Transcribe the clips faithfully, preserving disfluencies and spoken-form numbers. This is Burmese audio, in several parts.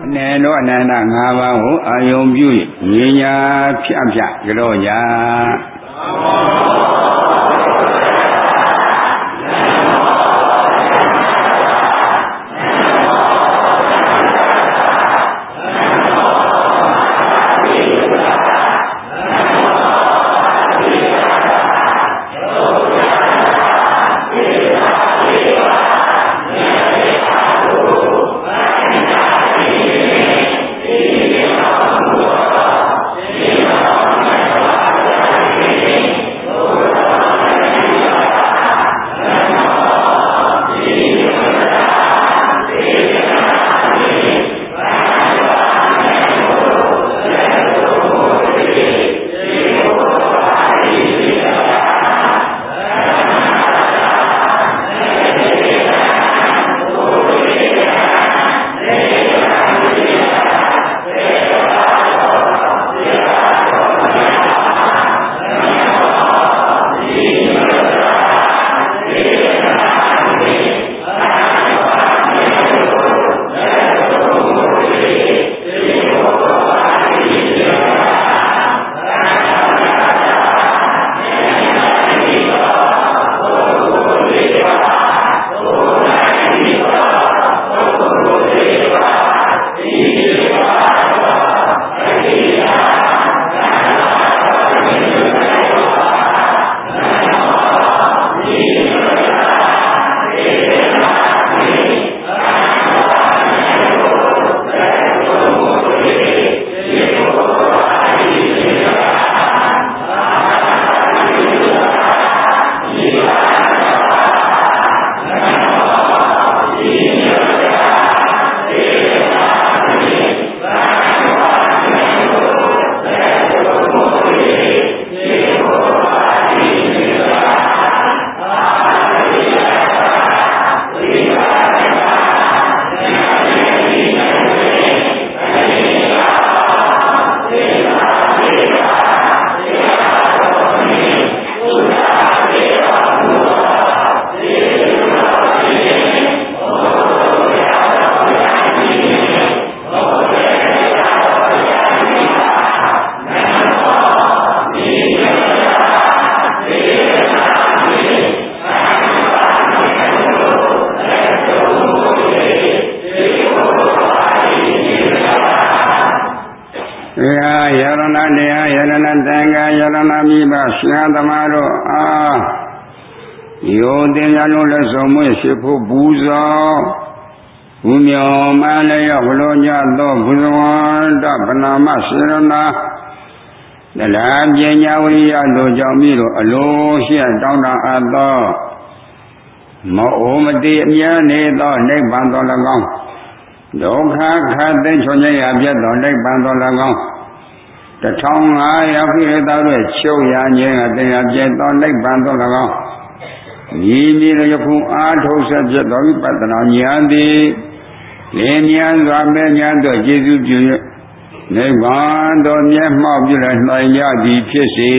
နေတော့အနန္တငါးပါးကိုအာယုံပြု၍ဉာဏ်ဖြတ်ဖြတ်ကြောကြရှင်သမားတို့အားယုံတင်ရလို့လက်ဆောင်မွေးရှိဖို့ဘူးစောဘုမြော်မှလည်းရောက်ဘလို့ညသောဘုဇဝန္တဗနာမစေရနာတလားပညာဝိရိယတို့ကြောင့်ပြီးတော့အလိုရှိတောင်းတအပ်သောမအိုမတိအမြဲနေသောနိဗ္ဗာန်တော်၎င်းဒုက္ခခတ်သိချွန်ရပြတ်သောနိဗ္ဗာန်တော်၎င်းတထောင်ငါးရာပြည့်သောရဲ့ချုပ်ရခြင်းအတရားပြည့်သောနိဗ္ဗာန်တော်၎င်းဤမည်ယခုအားထုတ်ဆက်ပြသောဝိပဿနာဉာဏ်သည်လင်းမြန်စွာမဲ့ညာသောကျေစုပြု၍နိဗ္ဗာန်တော်မျက်မှောက်ပြုလည်းနိုင်ရသည်ဖြစ်စေ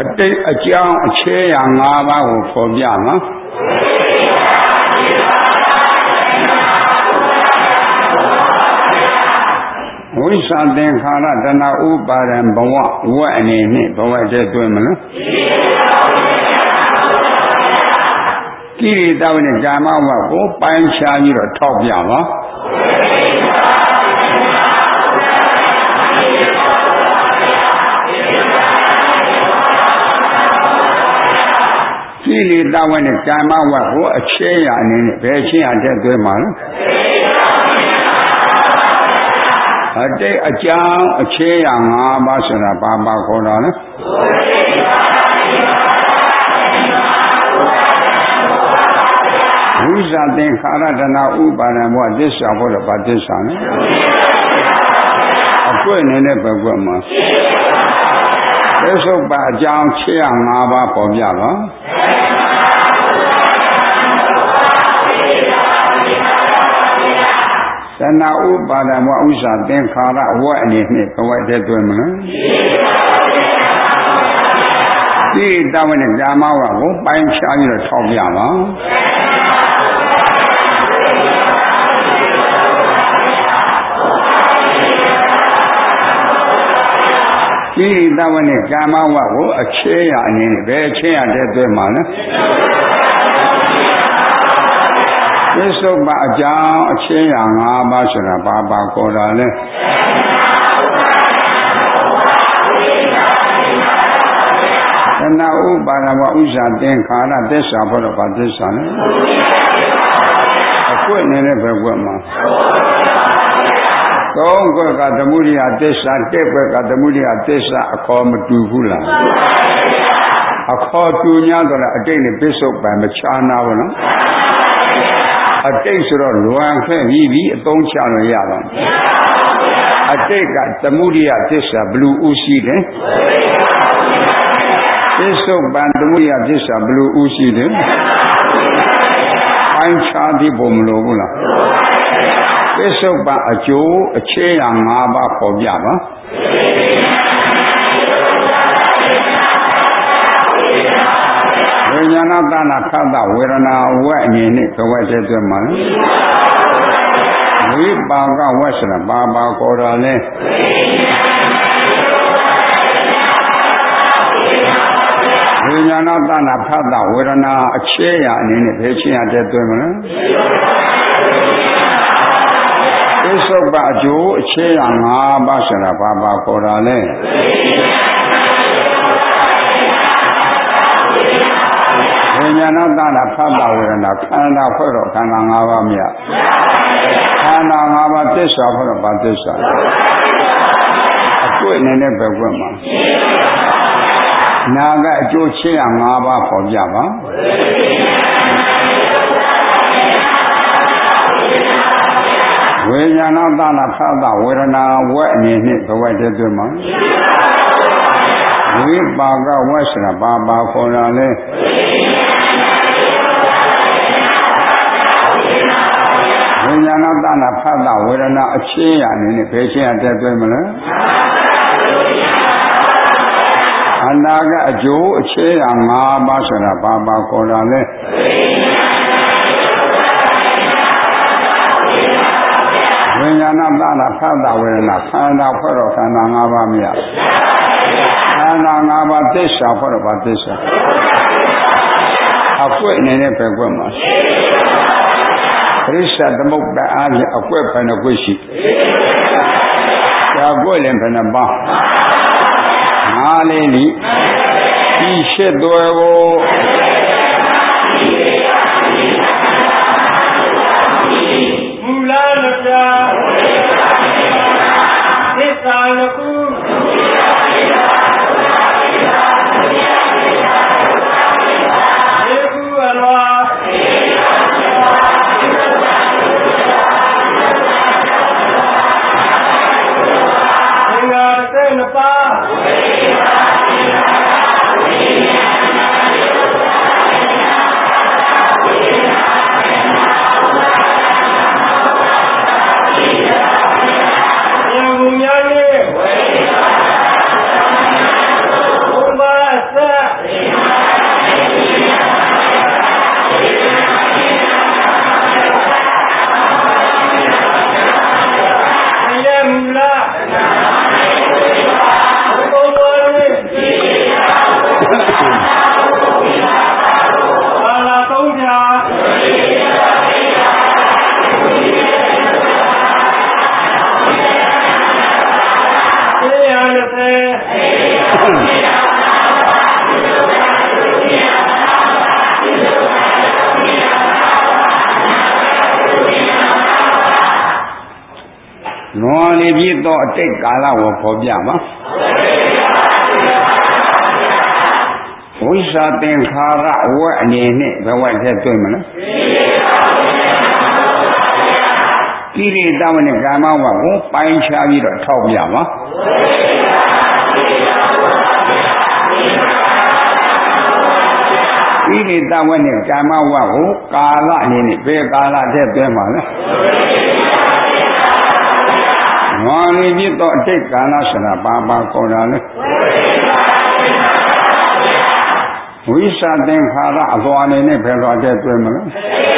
တိတ်အကြောင်းအခြေအရာ၅ပါးကိုဖော်ပြမှာဝိသသင်္ခါရတဏှာဥပါဒံဘဝဝတ်အနေနဲ့ဘဝတည်းတွင်မလားကိရိတာဝနဲ့ကာမဝတ်ကိုပိုင်းခြားပြီးတော့ထောက်ပြပါကိလေသာဝနဲ့ကာမဝတ်ကိုအခြေအရာအနေနဲ့ဘယ်ချင်းအတက်သွဲမှာလဲအတိတ်အကြောင်းအခြေအရာ၅ပါးဆိုတာဘာပါခေါ်တာလဲဝိဇ္ဇာသင်္ခါရတဏှာဥပါဒံဘောသစ္စာဘောတော့ဘာသစ္စာလဲအကွက်နေတဲ့ဘကွက်မှာသစ္ဆုတ်ပါအကြောင်းခြေရ၅ပါးပေါ်ပြပါတဏှာဥပါဒံဘောဥစ္စာသင်္ခါရဝတ်အနေနဲ့ဘဝတည်းတွင်မလားဒီတောင်းတဲ့ကာမဝတ်ကိုပိုင်းခြားပြီးတော့ထောက်ပြပါဒီတောင်းတဲ့ကာမဝတ်ကိုအခြေအရာအနေနဲ့ဘယ်အခြေအရာတည်းတွင်မှာလဲသစ္ဆုတ်ပါအကြောင်းအခြေအရာ၅ပါးဆိုတာဘာပါခေါ်တာလဲတဏှာဥပါဒဝဥစ္စာသင်္ခါရသစ္စာဘောတော့ဘာသစ္စာလဲအကွက်နေတဲ့ဘက်ကွက်မှာသုံးကွက်ကသမုဒိယသစ္စာတစ်ကွက်ကသမုဒိယသစ္စာအခေါ်မတူဘူးလားအခေါ်တူ냐တော့အတိတ်နဲ့ပစ္စုပန်မချာနာဘူးနော်အတိတ်ဆိုတော့လွန်ခဲ့ပြီးပြီးအသုံးချလို့ရပါမယ်အတိတ်ကသမုဒိယသစ္စာဘလူဥရှိတယ်ပစ္စုပန်သမုဒိယသစ္စာဘလူဥရှိတယ်ပိုင်းခြားပြီးပုံမလို့ဘူးလားပစ္စုပန်အကျိုးအခြေအရာ၅ပါးပေါ်ပြပါဝိညာဏတဏ္ဍခတ္တဝေဒနာဝတ်အနေနဲ့ဘဝတည်းတွင်မှာဝိပါကဝတ်ဆိုတာဘာပါခေါ်တာလဲဝိညာဏတဏ္ဍခတ္တဝေဒနာအခြေအရာအနေနဲ့ဘယ်ချင်းအတည်းတွင်မလဲပစ္စုပ္ပအကျိုးအခြေအရာ၅ပါးဆိုတာဘာပါခေါ်တာလဲဝိညာဏတဏ္ဍဖတ်တာဝေဒနာခန္ဓာဖွဲ့တော့ခန္ဓာ၅ပါးမြတ်ခန္ဓာ၅ပါးသစ္စာဖွဲ့တော့ဘာသစ္စာအကွက်နေတဲ့ဘက်ကွက်မှာနာကအကျိုးချင်းရ၅ပါးပေါ်ပြပါဝိညာဏတဏ္ဍဖတ်တာဝေဒနာဝတ်အနေနဲ့ဘဝတည်းတွင်မှာဝိပါကဝတ်ဆိုတာဘာပါခေါ်တာလဲဝိညာဏတဏ္ဍဖတ်တာဝေဒနာအချင်းရအနေနဲ့ဘယ်ချင်းအတက်သွင်းမလဲအနာကအကျိုးအခြေအရာ၅ပါးဆိုတာဘာပါခေါ်တာလဲဝိညာဏတဏ္ဍဖတ်တာဝေဒနာခန္ဓာဖွဲ့တော့ခန္ဓာ၅ပါးမြတ်ခန္ဓာ၅ပါးသစ္စာဖွဲ့တော့ဘာသစ္စာအကွက်နေတဲ့ဘက်ကွက်မှာပရိစ္ဆသမုပ္ပါအားဖြင့်အကွက်ဘယ်နှကွက်ရှိဒါကွက်လည်းဘယ်နှပါငါးလေးနိဒီရှစ်သွဲကိုမူလလက္ခဏာသစ္စာယကုဝလွန်လေပြည့်သောအတိတ်ကာလကိုဖော်ပြပါဝိသသင်္ခါရအဝတ်အနေနဲ့ဘဝထက်တွေ့မလားကိလေသာဝနဲ့ကာမဝတ်ကိုပိုင်းခြားပြီးတော့ထောက်ပြပါကိလေသာဝနဲ့ကာမဝတ်ကိုကာလအနေနဲ့ဘယ်ကာလထက်တွေ့မှာလဲဝါလီပြည့်သောအတိတ်ကာလဆိုတာဘာပါခေါ်တာလဲဝိသသင်္ခါရအစွာအနေနဲ့ဘယ်လိုတည်းတွေ့မလဲ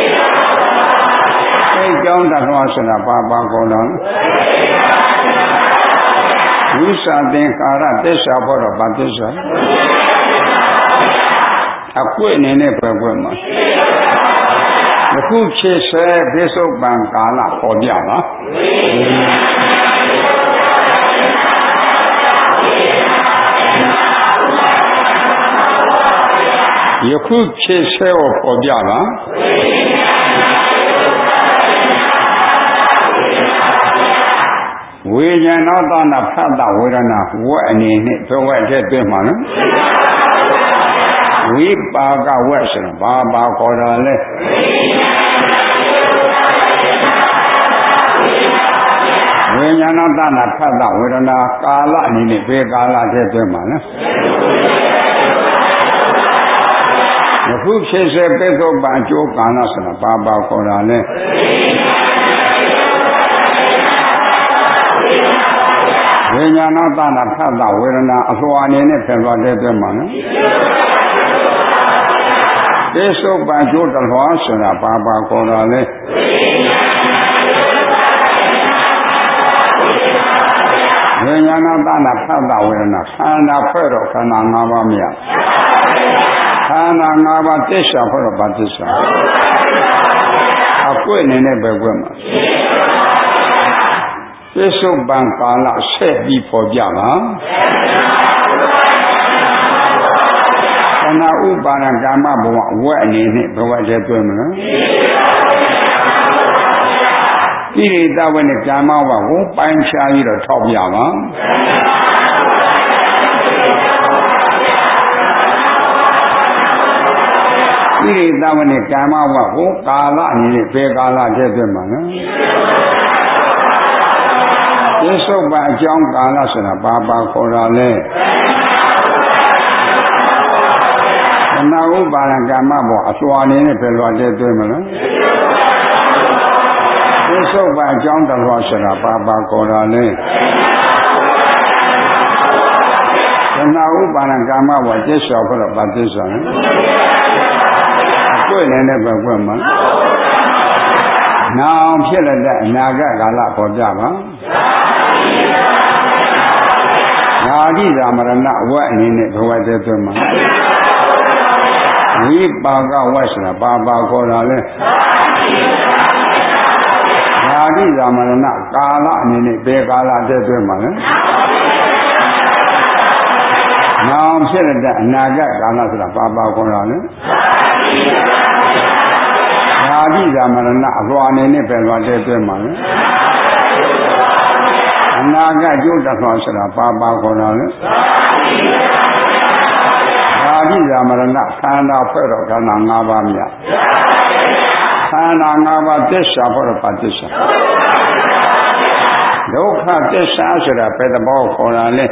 စိတ်ကြောင့်တလွှာဆိုတာဘာပါခေါ်တာလဲဝိသသင်္ခါရသစ္စာဘောတော့ဘာသစ္စာအကွင့်အနေနဲ့ဘယ်ကွင့်မှာအခုခြေဆဲဘိသုပံကာလပေါ်ပြပါယခုဖြစ်ဆဲကိုပေါ်ပြပါဝေဉာဏသနာဖတ်တာဝေဒနာဝတ်အနေနဲ့ဘဝတည်းတွေ့မှာနော်ဝိပါကဝတ်ဆိုတာဘာပါခေါ်တာလဲဝေဉာဏသနာဖတ်တာဝေဒနာကာလအနေနဲ့ဘယ်ကာလတည်းတွေ့မှာလဲယခုဖြစ်စေပိဿုပံအကျိုးကာလဆိုတာဘာပါခေါ်တာလဲဝိညာဏသနာဖတ်တာဝေဒနာအစွာအနေနဲ့ပြန်သွားတဲ့အတွက်မှာနော်ပိဿုပံအကျိုးတလွှာဆိုတာဘာပါခေါ်တာလဲဝိညာဏသနာဖတ်တာဝေဒနာခန္ဓာဖွဲ့တော့ခန္ဓာ၅ပါးမရခန္ဓာ၅ပါးသစ္စာဖွဲ့တော့ဘာသစ္စာအကွင့်အနေနဲ့ပဲကွင့်မှာပိဿုပံကာလဆက်ပြီးပေါ်ပြပါခန္ဓာဥပါဒကာမဘဝအဝတ်အနေနဲ့ဘဝတည်းတွေ့မလားကိလေသာဝနဲ့ကာမဘဝကိုပိုင်းခြားပြီးတော့ထောက်ပြပါကိလေသာဝနဲ့ကာမဘဝကိုကာလအနေနဲ့ဘယ်ကာလတည်းတွေ့မှာလဲပိဿုပံအကြောင်းကာလဆိုတာဘာပါခေါ်တာလဲခန္ဓာဥပါဒကာမဘောအစွာအနေနဲ့ဘယ်လိုတည်းတွေ့မလဲပိဿုပံအကြောင်းတလွှာဆိုတာဘာပါခေါ်တာလဲခန္ဓာဥပါဒကာမဘောသစ္စာခေါ်တော့ဘာသစ္စာလဲအကွင့်နဲ့ပဲကွင့်မှာနောင်ဖြစ်တဲ့အနာဂတ်ကာလပေါ်ကြပါယာတိသာမရဏဝတ်အနေနဲ့ဘဝတည်းသွင်းမှာဝိပါကဝတ်ဆိုတာဘာပါခေါ်တာလဲယာတိသာမရဏကာလအနေနဲ့ဘယ်ကာလတည်းသွင်းမှာလဲနောင်ဖြစ်တဲ့အနာဂတ်ကာလဆိုတာဘာပါခေါ်တာလဲယာတိသာမရဏအလွာအနေနဲ့ဘယ်လိုတည်းသွင်းမှာလဲအနာဂတ်ကျိုးတတ်သွားဆိုတာပါပါခေါ်တာလေယာတိသာမရဏခန္ဓာဖွဲ့တော့ခန္ဓာ၅ပါးမြတ်ခန္ဓာ၅ပါးသစ္စာဖွဲ့တော့ပါသစ္စာဒုက္ခသစ္စာဆိုတာဘယ်သဘောခေါ်တာလဲ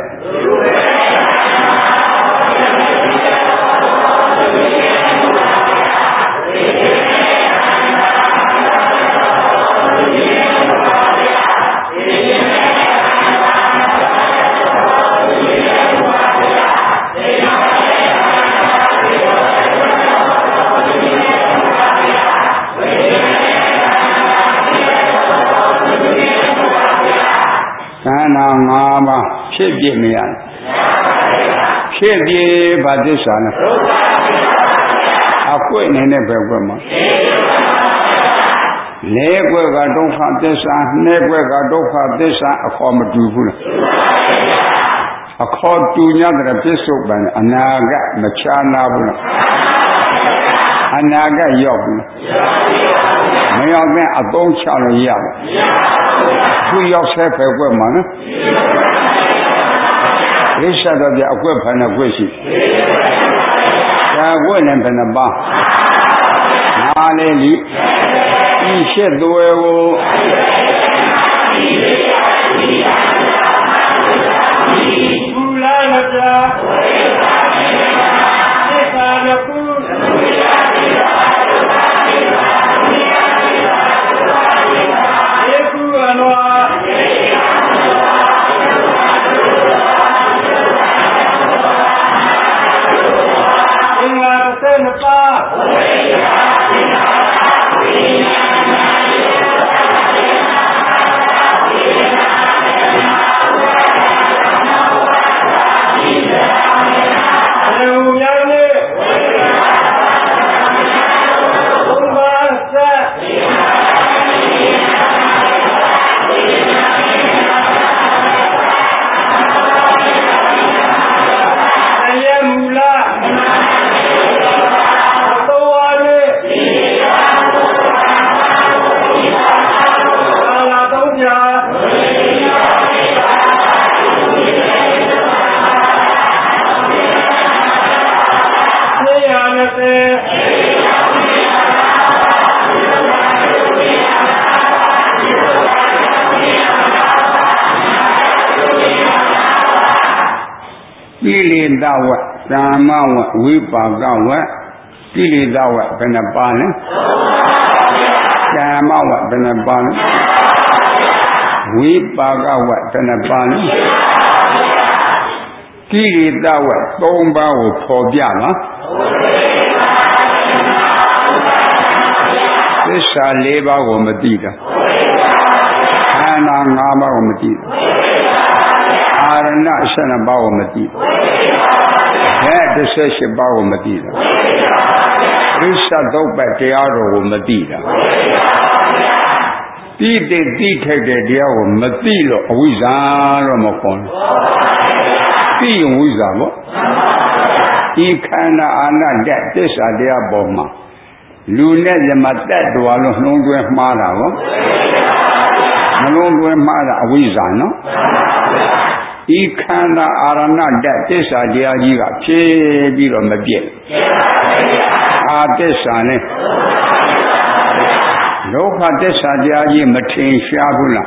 ခန္ဓာ၅ပါးဖြစ်ပြနေရတယ်ဖြစ်ပြဘာသစ္စာလဲအကွင့်အနေနဲ့ပဲကွက်မှာလေးကွက်ကဒုက္ခသစ္စာနှစ်ကွက်ကဒုက္ခသစ္စာအခေါ်မတူဘူးလားအခေါ်တူညတဲ့ပြစ္ဆုတ်ပံအနာဂတ်မချာနာဘူးလားအနာဂတ်ရောက်ဘူးမရောက်တဲ့အသုံးချလို့ရပါခုရောက်ဆဲဖယ်ကွက်မှာနော်ဒိဋ္ဌာတော့ပြအကွက်ဖန်တဲ့ကွက်ရှိဒါကွက်နဲ့ဘယ်နှပါနားလေလိဤရှစ်သွဲကိုဘူလာမပြသစ္စာနကုကိလေသာဝကာမဝဝိပါကဝကိလေသာဝဘယ်နှပါလဲကာမဝဘယ်နှပါလဲဝိပါကဝဘယ်နှပါလဲကိလေသာဝသုံးပါးကိုဖော်ပြပါသစ္စာလေးပါးကိုမသိတာခန္ဓာ၅ပါးကိုမသိတာအာရဏ၁၂ပါးကိုမသိဘယ်၁၈ပါးကိုမသိတာသစ္စာသုံးပါးတရားတော်ကိုမသိတာတိတိတိထိုက်တဲ့တရားကိုမသိလို့အဝိဇ္ဇာတော့မခေါ်ဘူးသိရင်ဝိဇ္ဇာပေါ့ဒီခန္ဓာအာဏတသစ္စာတရားပေါ်မှာလူနဲ့ယမတက်တော်လို့နှုံးတွဲမှားတာပေါ့နှလုံးသွင်းမှားတာအဝိဇ္ဇာနော်ဤခန္ဓာအာရဏတသစ္စာတရားကြီးကဖြည်းပြီးတော့မပြည့်အာသစ္စာနဲ့ဒုက္ခသစ္စာတရားကြီးမထင်ရှားဘူးလား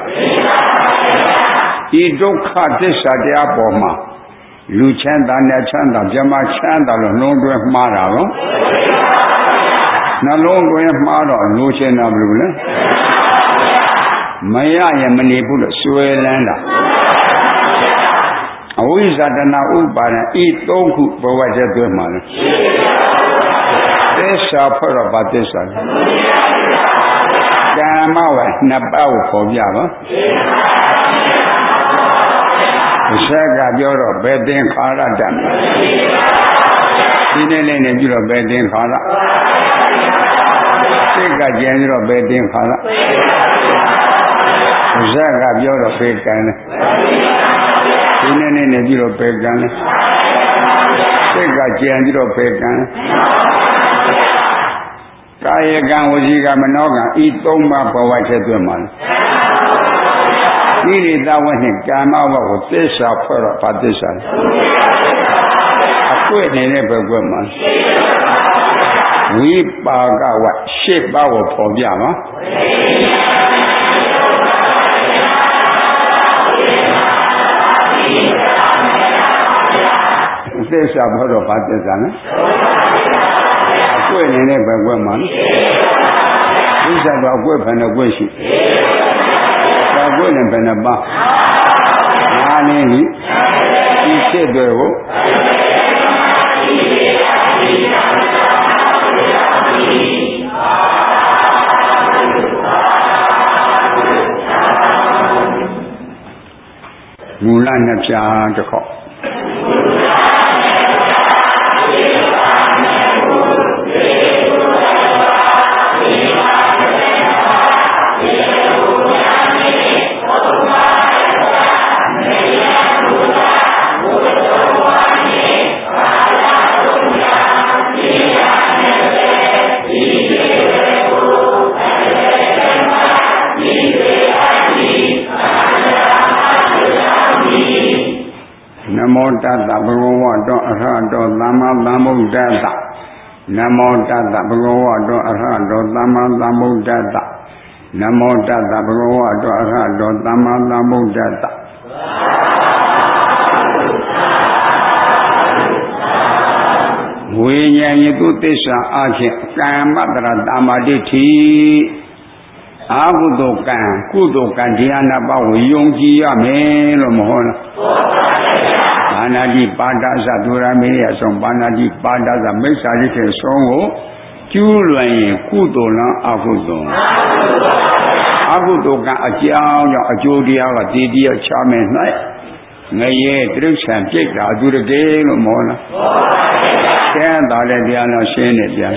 ဤဒုက္ခသစ္စာတရားပေါ်မှာလူချမ်းသာနဲ့ချမ်းသာဗြဟ္မာချမ်းသာလို့နှုံးတွဲမှားတာရောနှလုံးသွင်းမှားတော့လူချင်းတာဘယ်လိုလဲမရရင်မနေဘူးလို့ဆွဲလန်းတာအဝိဇ္ဇာတဏဥပါဒံဤသုံးခုဘဝချက်သွဲမှာလဲသစ္စာဖော်တော့ဗာသစ္စာလဲကာမဝနှစ်ပါးကိုပေါ်ပြပါအစကပြောတော့ဘယ်သင်္ခါရတတ်ဒီနေ့လေးနဲ့ပြုတော့ဘယ်သင်္ခါရစိတ်ကကြံပြီးတော့ဘယ်သင်္ခါရအစကပြောတော့ဖေကံလဲဒီနေ့နေ့နဲ့ပြုတော့ဘယ်ကံလဲစိတ်ကကြံပြီးတော့ဘယ်ကံလဲကာယကံဝစီကမနောကံဤသုံးပါးဘဝချက်သွင်းပါလေဣရိတဝနှင့်ကာမဝကိုသစ္စာဖွဲ့တော့ဗာသစ္စာလဲအကွက်နေတဲ့ဘက်ကွက်မှာဝိပါကဝရှစ်ပါးကိုဖော်ပြပါသစ္စာဘောတော့ဗာသစ္စာလဲအကွက်နေတဲ့ဘက်ကွက်မှာသစ္စာတော့အကွက်ဖန်တဲ့ကွက်ရှိဒါကွက်နဲ့ဘယ်နှပါနားနေပြီဒီဖြစ်တွေကိုမူလနှစ်ပြားတစ်ခေါက် Thank you. Namo Tassa Bhagavato Arahato Samma Sambuddhassa Namo Tassa Bhagavato Arahato Samma Sambuddhassa Namo Tassa Bhagavato Arahato Samma Sambuddhassa Viññañitu Tissa Akhi Kamatra Tamaditi Agudokan Kudokan Dhyana Bahu Yongji Yame Lomohona Panadi Pada Satura Meya Song Panadi Pada Samesarike Songo Kyulwaye Kudola Agudon Agudokan Ajiao Ajodia Didia Chame Night Naye Drikshan Jake Adurage Lomona Can Dale Diana Shane Diana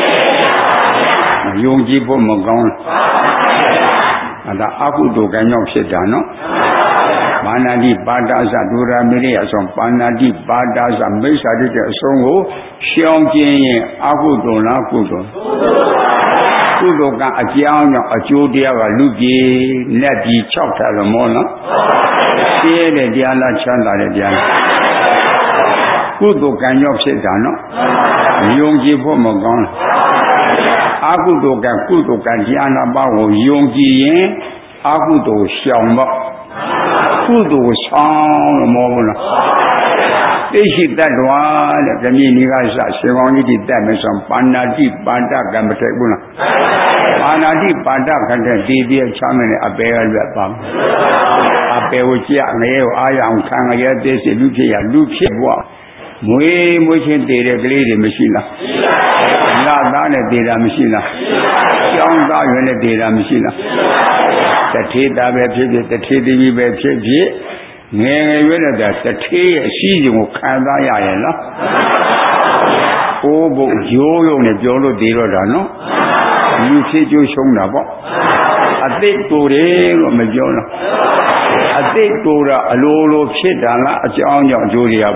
Yongji Mogon and the Akudo Ganyok Setano Manadi Bada Sadura Miria Son Panadi Bada Samesarike Songo Xiongji Akudo Nakudo Kudokan Ajiao Ajodia Lugi Neti Chokta Lomona Siele Diana Chanda Diana Kudokan Yok Setano Yongji Mogon Akudokan Kudokan Diana Bawo Yongji Yen Akudo Xiangba Kudo Sang Mona Ishi Dadwa the Minigasa Sivani di Dameson Panadi Banda Gamatabuna Panadi Banda Kanta Didia Chamene Abel Bam Apeuchia Neo Ayam Kanga Yadesi Lucia Lucia Mui Muchin Dere Glade Machina La Dana Dera Machina Young Diana Dera Machina The Tita Baptist, the Titi Baptist, Nay, the Tea, season of Kandayana Obo Jolo and Jolo Derano, you see you show Nabo. A big Dore Majona. A big Dora, a Lolo Chitana, a John Julia.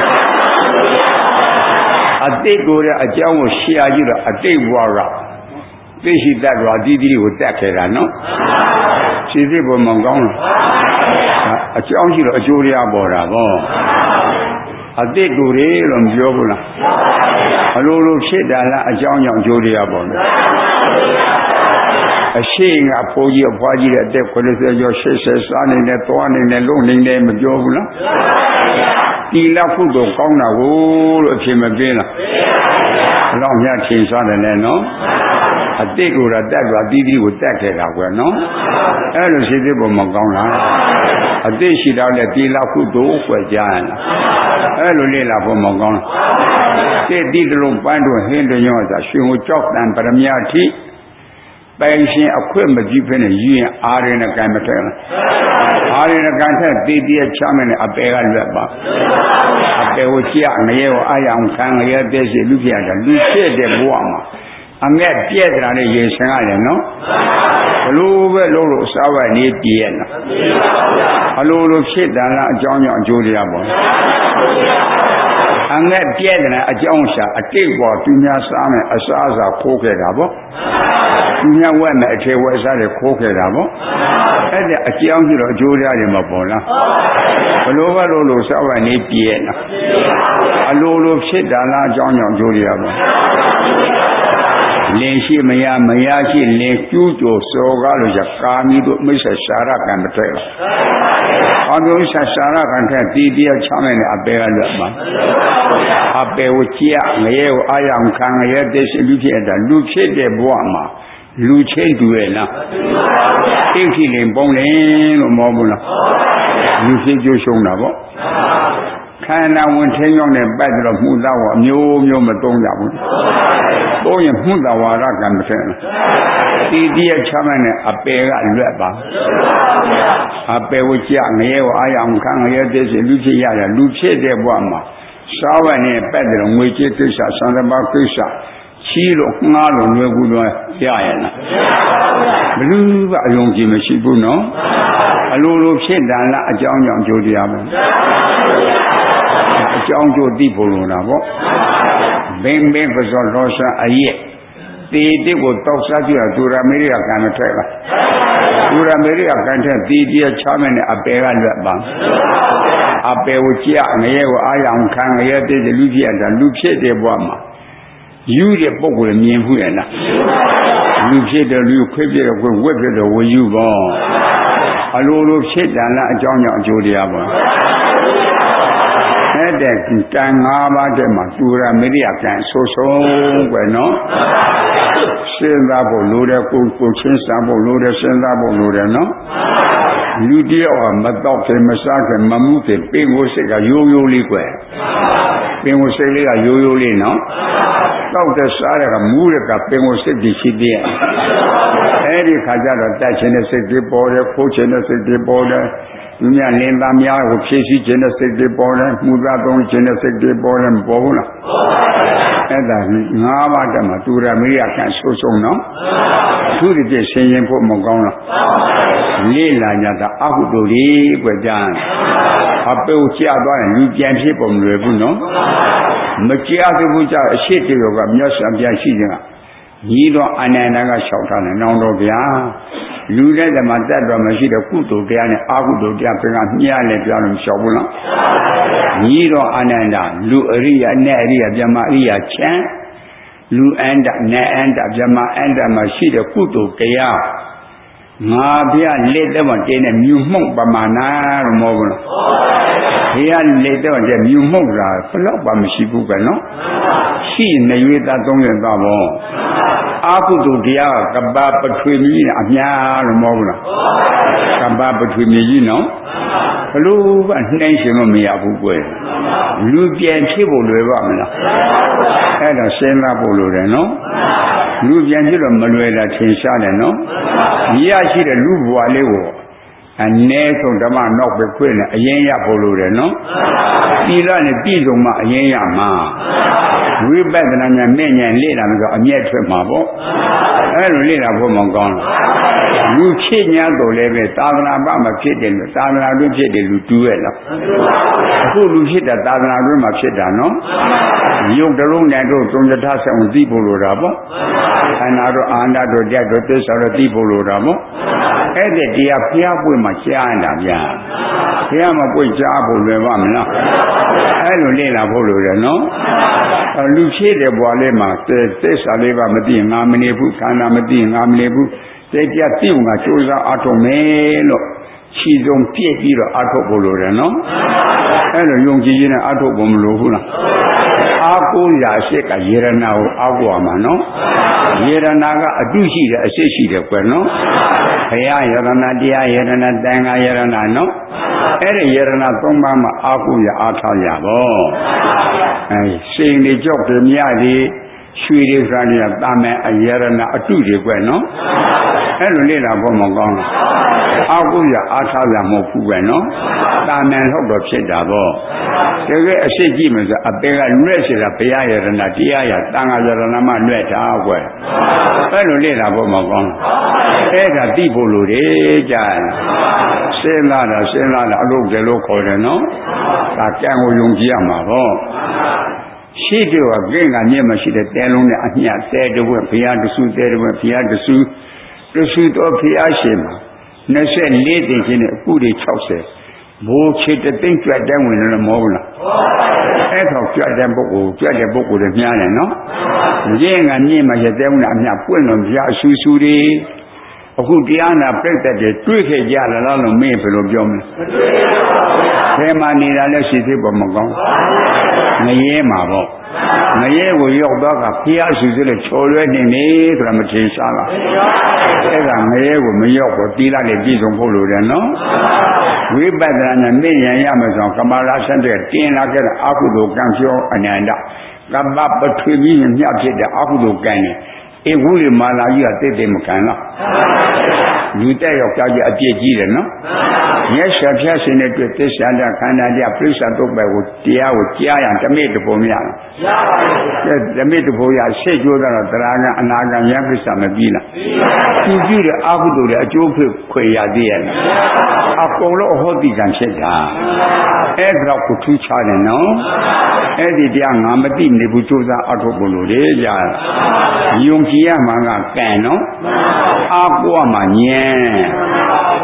A big Dora, a John Shia, a big Wara. This is that Radidi with that, no? She's able Mongona. A John Julia Borabo. A big Dore on Joguna. A Lolo Chitana, a John Julia Bona. A seeing a poji of Waji at the Quality your sister, son in the one in the lonely name of Joguna. Tila Fudo Kona, all of him a villa. Long yard change on the no. A dig or a dad or Didi would take it out, no? And a city of Mogona. A day she down at Tila Fudo for Jan. Elula for Mogona. They did the look band to hinder yours, she would chop and Paramiati. Pension equipment you can use are in a Gamatel. Are in a Ganta, Didia Chaman, a Bega Leba. A Beotia, Mayo, Ayam Kanga, Desi, Lucia, Lucia de Buama. A met Piedra, yes, no? Lube Lolo Sava, need Piena. A Lolo shit, John Julia. A met Piedra, a Jonesha, a table, Tunia Sam, a Saza, Coke. Nya weme ate wesare kokera bo ede akiyaw jiro joria de mabona baloba lolo sawa ni piye na alolo phit da la ajaw nyaw joria bo lin shi maya maya shi lin kyu jo so ga lo ya ka mi do misa shara kan mate la a myo sa shara kan the ti ti ya chame ne abe ga lwa ma abe wo chi ya ngaye wo ayam kan ngaye de shi lu phit da lu phit de bwa ma Lu Chen Duela Thinking in Bone or Mobula. You think you show Nabo? Can I won't tell you on the battle of Mudawa, New Yomadonga? Boy, Mudawa Rakan. The dear Chaman, a bear and Reba. A bear with Yang, I am Kanga, there's a Lucia, Lucia de Wama. Sawan a battle, which it is a son of Bakisha. Chilo Malo Nuguno Yana Blue Ayonji Meshibuno Alulu Shedana, a John Young Jodiamo John Jodi Bolunabo Ben Ben was on Rosa a year. They did what talks at you to Ramaria Canatella. To Ramaria Canta, Didia Chaman, a bear and Rebba. အပေကိုကြည့်ငရဲကိုအားရအောင်ခံငရဲတဲ့လူဖြစ်တာလူဖြစ်တဲ့ဘဝမှာယူတဲ့ပုံကိုမြင်ဘူးရလားလူဖြစ်တဲ့လူခွေးဖြစ်တဲ့ခွေးဝက်ဖြစ်တဲ့ဝယူပေါ့အလိုလိုဖြစ်တယ်လားအကြောင်းကြောင့်အကျိုးတရားပေါ့အဲ့တဲ့ကံ၅ပါးတည်းမှာတူရမေရိယကံဆိုဆုံးပဲနော်စဉ်းစားဖို့လိုတယ်ကိုကိုချင်းစားဖို့လိုတယ်စဉ်းစားဖို့လိုတယ်နော်လူတယောက်မတော့ခင်မစားခင်မမှုခင်ပင်ကိုစိတ်ကရိုးရိုးလေးကွယ်ပင်ကိုစိတ်လေးကရိုးရိုးလေးနော်တောက်တဲ့စားတဲ့ကမူးတဲ့ကပင်ကိုစိတ်ကြီးရှိတဲ့အဲ့ဒီခါကျတော့တက်ခြင်းတဲ့စိတ်တွေပေါ်တယ်ခိုးခြင်းတဲ့စိတ်တွေပေါ်တယ်သူများလင်းသားများကိုဖြည့်ဆည်းခြင်းတဲ့စိတ်တွေပေါ်တယ်မှုသားသုံးခြင်းတဲ့စိတ်တွေပေါ်တယ်မပေါ်ဘူးလားအဲ့ဒါငါးပါးတည်းမှာတူရမေရိယကံဆိုးဆုံးနော်သူတွေပြည့်ဆင်းရင်ဖို့မကောင်းလားလေးလာကြတာအဟုတုလေးကွကြအပေကိုကြာသွားရင်လူပြန်ဖြစ်ပုံမလွယ်ဘူးနော်မကြာသေးဘူးကြာအရှိတေရောကမြတ်စွာဘုရားရှိခြင်းကညီတော်အနန္တကလျှောက်ထားတယ်နောင်တော်ဗျာလူတဲ့ဓမ္မတတ်တော်မရှိတဲ့ကုသိုလ်တရားနဲ့အကုသိုလ်တရားပြန်ကမြားလဲပြောလို့လျှောက်ဘူးလားညီတော်အနန္တလူအရိယာနဲ့အရိယာဗျမအရိယာချမ်းလူအန္တနဲ့အန္တဗျမအန္တမှာရှိတဲ့ကုသိုလ်တရားငါဘုရားလက်တော့တင်းနဲ့မြူမှုန့်ပမာဏလို့မဟုတ်ဘူးလားဘုရားလက်တော့ကျမြူမှုန့်တာဘယ်တော့မှမရှိဘူးကနော်ရှိနေရွေးသားသုံးရသားပေါ့အာဟုတုတရားကပ္ပပထွေမြည်အများလို့မဟုတ်ဘူးလားကပ္ပပထွေမြည်ကြီးနော်ဘလို့ကနှိမ့်ရှင်လို့မရဘူးကွယ်လူပြန်ဖြစ်ဖို့လွယ်ပါမလားအဲ့ဒါစဉ်းစားဖို့လိုတယ်နော်လူပြန်ဖြစ်လို့မလွယ်တာထင်ရှားတယ်နော်ရရှိတဲ့လူဘဝလေးကိုအနည်းဆုံးဓမ္မနောက်ပဲခွင့်နဲ့အရင်ရဖို့လိုတယ်နော်သီလနဲ့ပြည့်စုံမှအရင်ရမှာဝိပဿနာဉာဏ်မဲ့ဉာဏ်လေ့လာလို့အမျက်ထွက်မှာပေါ့အဲ့လိုလေ့လာဖို့မကောင်းလူဖြစ်냐တော့လည်းပဲသာသနာ့ဘမဖြစ်တယ်လို့သာသနာ့တွင်ဖြစ်တယ်လူတူးရဲ့လားအခုလူဖြစ်တာသာသနာ့တွင်မှာဖြစ်တာနော်ရုပ်တလုံးနဲ့တို့သုံးတထဆောင်သိဖို့လိုတာပေါ့ခန္ဓာတို့အာဏာတို့ကြက်တို့သစ္စာတို့သိဖို့လိုတာပေါ့အဲ့ဒီတရားဖျားပွင့်မှာကြားနေတာဗျာဖျားမပွင့်ကြားဖို့လွယ်ပါမလားအဲ့လိုလေ့လာဖို့လိုတယ်နော်လူဖြစ်တဲ့ဘဝလေးမှာသစ္စာလေးပါမသိငါမနေဘူးခန္ဓာမသိငါမနေဘူးတရားသိုံကကြိုးစားအထုတ်မယ်လို့ခြေစုံပြည့်ပြီးတော့အထုတ်ဖို့လိုတယ်နော်အဲ့လိုယုံကြည်ခြင်းနဲ့အထုတ်ဖို့မလိုဘူးလားအာကိုရာရှိကယေရနာကိုအာကိုရမှာနော်ယေရနာကအတုရှိတယ်အရှိရှိတယ်ကွယ်နော်ဘုရားယေရနာတရားယေရနာတန်ခါယေရနာနော်အဲ့ဒီယေရနာသုံးပါးမှာအာကိုရအားထားရပါအဲစိန်တွေကြောက်တယ်မြသည်ရွှေတွေခါနေတာမယ်အယရဏအတုတွေကွယ်နော်အဲ့လိုလေ့လာဖို့မကောင်းဘူးအာကုရအားထားရမဟုတ်ဘူးပဲနော်တာမယ်ဟုတ်တော့ဖြစ်တာပေါ့တကယ်အရှိကြည့်မယ်ဆိုအပေကလွဲ့စီတာဘုရားယရဏတရားရတန်ခါယရဏမှလွဲ့တာကွယ်အဲ့လိုလေ့လာဖို့မကောင်းဘူးအဲ့ဒါသိဖို့လိုတယ်ကြာစဉ်းစားတာစဉ်းစားတာအလုပ်တယ်လို့ခေါ်တယ်နော်ဒါကံကိုယုံကြည်ရမှာပေါ့ရှိတယ်ကကိန်းကမြင့်မရှိတဲ့တဲလုံးနဲ့အညတ်တဲတဝက်ဘုရားတဆူတဲတဝက်ဘုရားတဆူတဆူတော့ဘုရားရှင်မှာနှစ်ဆလေးတင်ခြင်းနဲ့အခုတွေ၆၀ဘိုးချစ်တဲ့သိမ့်ကြွတဲ့ဝင်လည်းမဟုတ်ဘူးလားအဲ့တော့ကြွတဲ့ပုဂ္ဂိုလ်ကြွတဲ့ပုဂ္ဂိုလ်တွေများတယ်နော်ရင်းကမြင့်မရှိတဲ့တဲလုံးနဲ့အညတ်ပွင့်လို့ဘုရားဆူဆူတွေအခုတရားနာပြိတ္တတွေတွေ့ခဲ့ကြလားလို့မေးဘယ်လိုပြောမလဲဘယ်မှာနေတာလဲရှိသေးပေါ်မကောင်းငရဲမှာပေါ့ငရဲကိုရောက်တော့ကဖျားဆူစလို့ချော်လွဲနေနေဆိုတာမထင်ရှားလားအဲ့ဒါငရဲကိုမရောက်တော့တီးလာလေပြည်စုံဖို့လိုတယ်နော်ဝိပဿနာနဲ့မြင့်ရန်ရမယ်ဆိုကမလာဆန့်တဲ့တင်းလာခဲ့တဲ့အကုသိုလ်ကံပြောအနန္တကမ္ဘာပထွေပြီးမြတ်ဖြစ်တဲ့အကုသိုလ်ကံနဲ့အေဝုလိမာလာကြီးကတိတ်တိတ်မခံလားလူတက်ရောက်ကြကြအပြည့်ကြီးတယ်နော်မြတ်စွာဘုရားရှင်နဲ့တွေ့သစ္စာတခန္ဓာကြပြိဿတုတ်ပဲကိုတရားကိုကြားရဓမိတပုံမရလားရပါဘူးဓမိတပုံရရှေ့ကျိုးတော့တရားကအနာဂံယပိစ္ဆမပြီးလားသူကြည့်တဲ့အကုသိုလ်တွေအကျိုးဖြစ်ခွေရသေးရဲ့လားအကုန်လုံးဟောတိကံဖြစ်တာအဲ့ဒါကိုထူးခြားတယ်နော်အဲ့ဒီတရားငါမသိနေဘူးကြိုးစားအထုတ်ဖို့လိုတယ်ကြာယုံကြည်ရမှာကကံနော်အာကိုရမှာဉာဏ်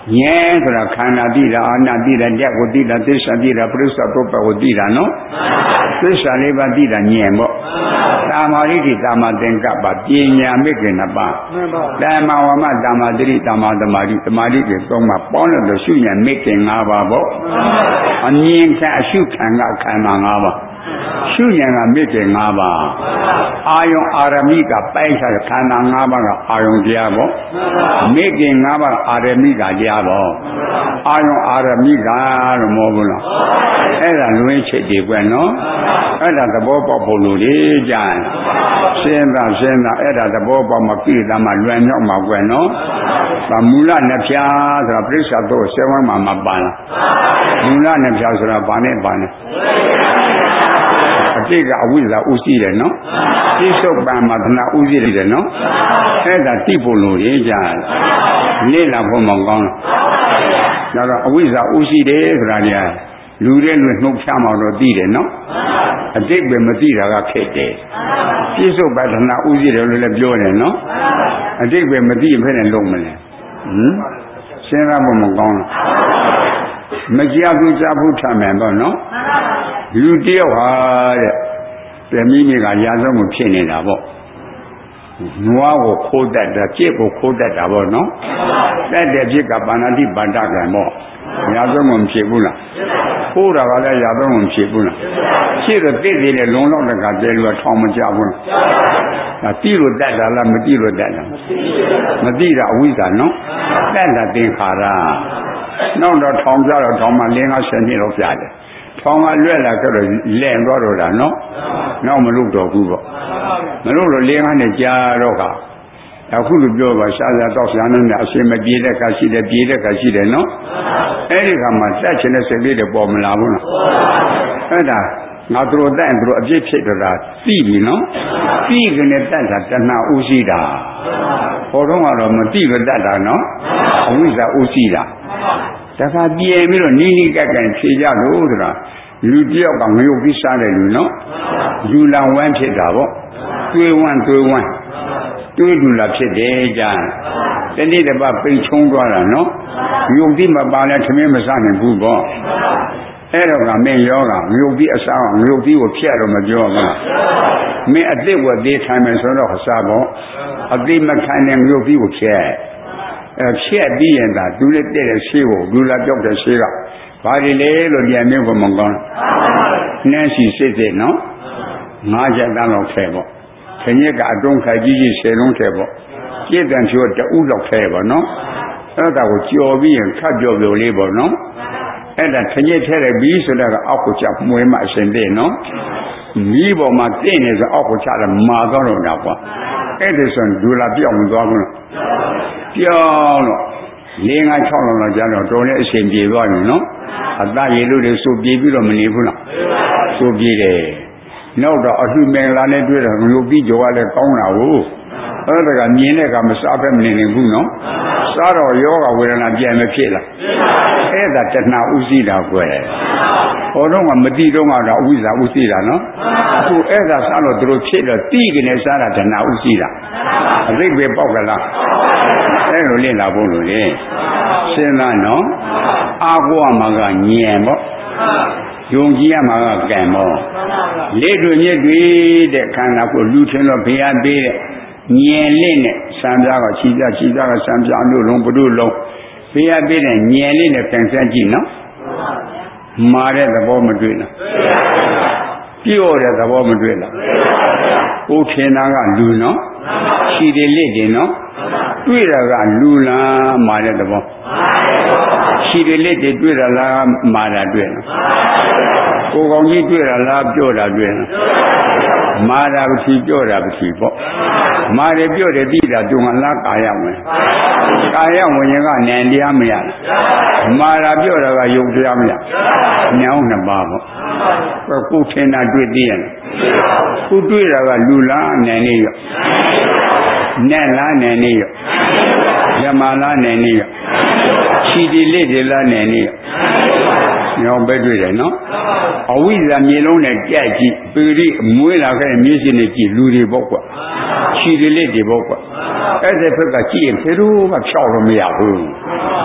ဉာဏ်ဆိုတာခန္ဓာသိတာအာနာသိတာဓာတ်ကိုသိတာသစ္စာသိတာပရိစ္ဆေသုပ္ပကိုသိတာနော်သစ္စာလေးပါးသိတာဉာဏ်ပေါ့သာမာရိတိသာမာသင်္ကပ္ပပညာမိကေနပါသာမာဝမသာမာတိသာမာသမာဓိသမာဓိတွေသုံးပါပေါင်းလို့ရှုဉာဏ်မိကေ၅ပါးပေါ့အမြင်ခံအရှုခံကခန္ဓာ၅ပါးရှုဉာဏ်ကမိကေ၅ပါးအာယုံအာရမိကပိုက်စားခန္ဓာ၅ပါးကအာယုံတရားပေါ့မိကေ၅ပါးအာရမိကတရားပေါ့အာယုံအာရမိကလို့မဟုတ်ဘူးလားအဲ့ဒါလွင်ချိတ်တွေကွယ်နော်အဲ့ဒါသဘောပေါက်ဖို့လို့လေကြာစဉ်းစားစဉ်းစားအဲ့ဒါသဘောပေါက်မှပြည့်သားမှလွယ်မြောက်မှာကွယ်နော်ဗမူလနှစ်ဖြာဆိုတာပြိဿတ်တော့ဆယ်ဝမ်းမှာမပန်လားမူလနှစ်ဖြာဆိုတာဘာနဲ့ပန်လဲအတိတ်ကအဝိဇ္ဇာဥရှိတယ်နော်ပြစ္ဆုတ်ပံမသနာဥရှိတယ်နော်အဲ့ဒါတိဖို့လို့လေကြာလေ့လာဖို့မကောင်းလားဒါတော့အဝိဇ္ဇာဥရှိတယ်ဆိုတာညာလူတွေလွနှုတ်ဖြားမှတော့သိတယ်နော်အတိတ်ပဲမသိတာကခက်တယ်ပြစ္ဆုတ်ပတနာဥရှိတယ်လို့လည်းပြောတယ်နော်အတိတ်ပဲမသိဖဲနဲ့လုံးမလဲဟမ်စဉ်းစားဖို့မကောင်းလားမကြောက်ဘူးကြောက်ဘူးထမယ်ပေါ့နော်လူတယောက်ဟာတဲ့ပြမိမိကရာဇဝတ်ဖြစ်နေတာပေါ့နွားကိုခိုးတတ်တာပြစ်ကိုခိုးတတ်တာပေါ့နော်တတ်တဲ့ပြစ်ကပါဏာတိပါဒကံပေါ့ရာဇဝတ်မဖြစ်ဘူးလားခိုးတာကလည်းရာဇဝတ်မဖြစ်ဘူးလားဖြစ်တော့တိတ်သေးတယ်လုံလောက်တဲ့ကတည်းကထောင်မကြဘူးလားဒါတိလို့တတ်တာလားမတိလို့တတ်တာမတိတာအဝိဇ္ဇာနော်တတ်တာသင်္ခါရနောက်တော့ထောင်ကြတော့ထောင်မှ၄၅ဆယ်နှစ်တော့ပြတယ်ထောင်ကလွက်လာကြတော့လဲ့သွားတော့တာနော်နောက်မလုပ်တော့ဘူးပေါ့မလုပ်တော့၄၅နှစ်ကြာတော့ကအခုလိုပြောပါရှားရှားတော့ရှားနေတဲ့အရှင်မပြေတဲ့ကရှိတယ်ပြေတဲ့ကရှိတယ်နော်အဲ့ဒီခါမှာတက်ချင်တဲ့စိတ်လေးတွေပေါ်မလာဘူးလားအဲ့ဒါငါတို့တက်သူတို့အပြစ်ဖြစ်တော့တာသိပြီနော်သိကြနဲ့တက်တာတဏှာဥရှိတာဟောတော့ကတော့မသိကြတတ်တာနော်အဝိဇ္ဇာဥရှိတာတခါပြေပြီးတော့နီးနီးကပ်ကပ်ဖြေကြလို့ဆိုတာလူတယောက်ကငရုတ်ပြီးစားတယ်လူနော်လူလာဝမ်းဖြစ်တာပေါ့တွေးဝမ်းတွေးဝမ်းတွေးလူလာဖြစ်တယ်ကြာတနေ့တစ်ပတ်ပိန်ချုံးသွားတာနော်ငရုတ်ပြီးမပါလဲထမင်းမစားနိုင်ဘူးပေါ့အဲ့တော့ကမင်းယောကငရုတ်ပြီးအစားငရုတ်ပြီးကိုဖျက်တော့မပြောဘူးမင်းအစ်စ်ဝတ်သေးထိုင်မယ်ဆိုတော့အစားပေါ့အသိမခံတဲ့ငရုတ်ပြီးကိုဖျက်အဲဖြက်ပြီးရင်သာသူလည်းတဲ့တဲ့ဆေးကိုလူလာပြောက်တဲ့ဆေးကဘာတွေလဲလို့ပြန်မျိုးကမကောင်းနှမ်းစီစစ်စစ်နော်ငါးချက်တန်းလောက်ထဲပေါ့ခညက်ကအတုံးခိုက်ကြီးကြီးဆယ်လုံးထဲပေါ့ပြည့်တန်ဖြိုးတဦးလောက်ထဲပေါ့နော်အဲ့ဒါကိုကြော်ပြီးရင်ခတ်ကြော်ကြော်လေးပေါ့နော်အဲ့ဒါခညက်ထဲတယ်ပြီးဆိုတော့အောက်ကိုချမွေးမှအရှင်တဲ့နော်မီးပေါ်မှာတင့်နေဆိုအောက်ကိုချတယ်မာတော့တော့တာကွာအဲ့ဒါဆိုဒူလာပြောင်းမသွားဘူးလားပြောင်းတော့လေးငါး၆လောက်လောက်ကြာတော့တော်လည်းအရှင်ပြေသွားပြီနော်အသားရည်လို့တွေစိုးပြေပြီးတော့မနေဘူးလားစိုးပြေတယ်နောက်တော့အလှမင်္ဂလာနဲ့တွေ့တော့မျိုးပြီးကြောကလည်းကောင်းတာဟုတ်အဲ့ဒါကမြင်တဲ့ကမစားဘဲမနေနိုင်ဘူးနော်စားတော့ယောဂဝေဒနာပြန်မဖြစ်လားအဲ့ဒါတဏှာဥသိတာကွယ်ဟောတော့ကမတိတော့ကတော့အဝိဇ္ဇာဥသိတာနော်အခုအဲ့ဒါစားလို့တို့ဖြစ်တော့တိကနေစားတာတဏှာဥသိတာအသိပဲပေါက်ကလားအဲ့လိုလေ့လာဖို့လို့လေစဉ်းစားနော်အာကိုကမှာကညံပေါ့ယုံကြည်ရမှာကကံပေါ့လက်တွေမြစ်တွေတဲ့ခန္ဓာကိုလူထင်တော့ဘုရားပေးတဲ့ညံလေးနဲ့စံပြားကခြိပြခြိပြားကစံပြားအလို့လုံးဘုဒ္ဓလုံးဘုရားပေးတဲ့ညံလေးနဲ့ပြန်ဆက်ကြည့်နော်မာတဲ့သဘောမတွေ့လားပြော့တဲ့သဘောမတွေ့လားကိုထင်တာကလူနော်ခြိတယ်လက်တယ်နော်တွေ့တာကလူလားမာတဲ့သဘောခြိတယ်လက်တယ်တွေ့တာလားမာတာတွေ့လားကိုကောင်ကြီးတွေ့တာလားပြော့တာတွေ့လားမာတာပတိပြော့တာပတိပေါ့မာတယ်ပြော့တယ်သိတာသူကလားကာယဝင်ကာယဝင်ရင်ကနံတရားမရလားမာတာပြော့တာကယုတ်တရားမရညောင်းနှစ်ပါးပေါ့ကိုထင်တာတွေ့သိရတယ်ကိုတွေ့တာကလူလားနံနေရောနဲ့လားနံနေရောဇမလားနံနေရောခြိတိလက်တွေလားနံနေရောညောင်းပဲတွေ့တယ်နော်အဝိဇ္ဇာမြေလုံးနဲ့ကြက်ကြည့်ပိရိမွေးလာခဲ့တဲ့မျက်စိနဲ့ကြည့်လူတွေပေါ့ကွာခြိတိလက်တွေပေါ့ကွာအဲ့ဒီဘက်ကကြည့်ရင်ဖေတို့ကဖြောက်လို့မရဘူး